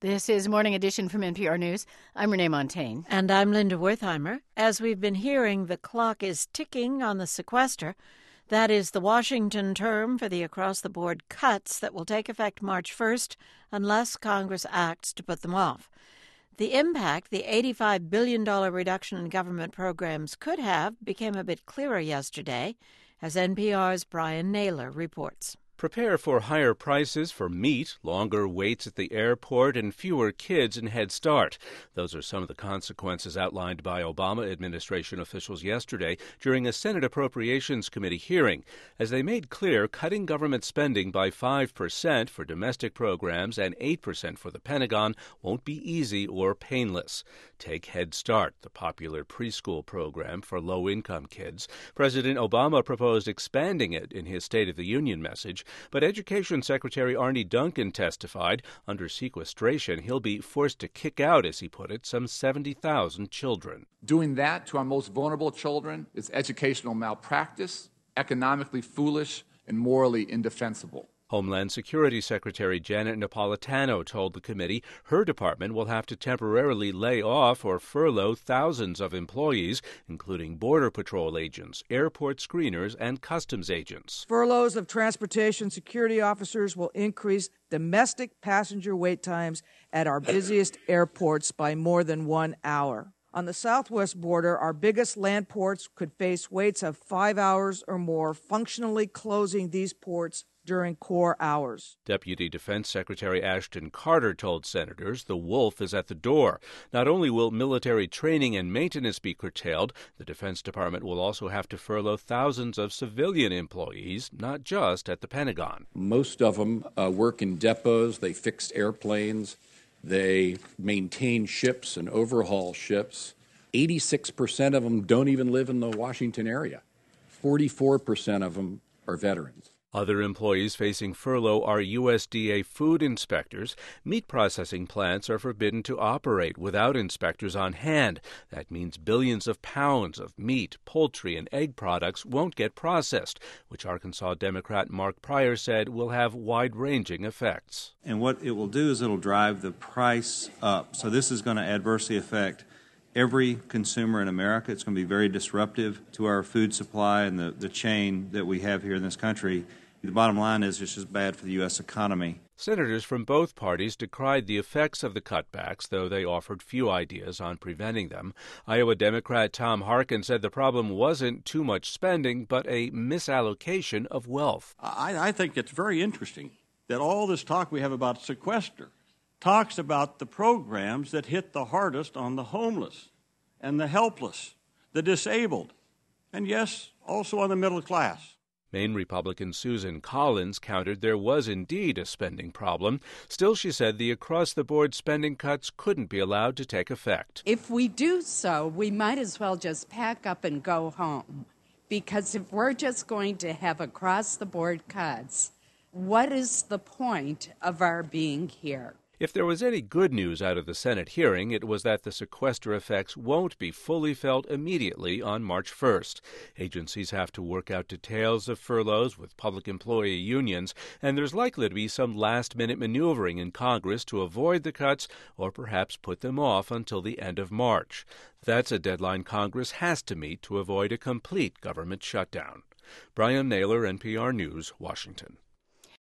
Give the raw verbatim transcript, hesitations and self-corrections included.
This is Morning Edition from N P R News. I'm Renee Montagne. And I'm Linda Wertheimer. As we've been hearing, the clock is ticking on the sequester. That is the Washington term for the across-the-board cuts that will take effect March first unless Congress acts to put them off. The impact the eighty-five billion dollars reduction in government programs could have became a bit clearer yesterday, as N P R's Brian Naylor reports. Prepare for higher prices for meat, longer waits at the airport, and fewer kids in Head Start. Those are some of the consequences outlined by Obama administration officials yesterday during a Senate Appropriations Committee hearing. As they made clear, cutting government spending by five percent for domestic programs and eight percent for the Pentagon won't be easy or painless. Take Head Start, the popular preschool program for low-income kids. President Obama proposed expanding it in his State of the Union message, but Education Secretary Arne Duncan testified under sequestration he'll be forced to kick out, as he put it, some seventy thousand children. Doing that to our most vulnerable children is educational malpractice, economically foolish, and morally indefensible. Homeland Security Secretary Janet Napolitano told the committee her department will have to temporarily lay off or furlough thousands of employees, including Border Patrol agents, airport screeners, and customs agents. Furloughs of transportation security officers will increase domestic passenger wait times at our busiest airports by more than one hour. On the southwest border, our biggest land ports could face waits of five hours or more, functionally closing these ports during core hours. Deputy Defense Secretary Ashton Carter told senators the wolf is at the door. Not only will military training and maintenance be curtailed, the Defense Department will also have to furlough thousands of civilian employees, not just at the Pentagon. Most of them uh, work in depots. They fix airplanes. They maintain ships and overhaul ships. eighty-six percent of them don't even live in the Washington area. forty-four percent of them are veterans. Other employees facing furlough are U S D A food inspectors. Meat processing plants are forbidden to operate without inspectors on hand. That means billions of pounds of meat, poultry, and egg products won't get processed, which Arkansas Democrat Mark Pryor said will have wide-ranging effects. And what it will do is it'll drive the price up. So this is going to adversely affect every consumer in America. It's going to be very disruptive to our food supply and the, the chain that we have here in this country. The bottom line is it's just bad for the U S economy. Senators from both parties decried the effects of the cutbacks, though they offered few ideas on preventing them. Iowa Democrat Tom Harkin said the problem wasn't too much spending, but a misallocation of wealth. I, I think it's very interesting that all this talk we have about sequester talks about the programs that hit the hardest on the homeless and the helpless, the disabled, and yes, also on the middle class. Maine Republican Susan Collins countered there was indeed a spending problem. Still, she said the across-the-board spending cuts couldn't be allowed to take effect. If we do so, we might as well just pack up and go home. Because if we're just going to have across-the-board cuts, what is the point of our being here? If there was any good news out of the Senate hearing, it was that the sequester effects won't be fully felt immediately on March first. Agencies have to work out details of furloughs with public employee unions, and there's likely to be some last-minute maneuvering in Congress to avoid the cuts or perhaps put them off until the end of March. That's a deadline Congress has to meet to avoid a complete government shutdown. Brian Naylor, N P R News, Washington.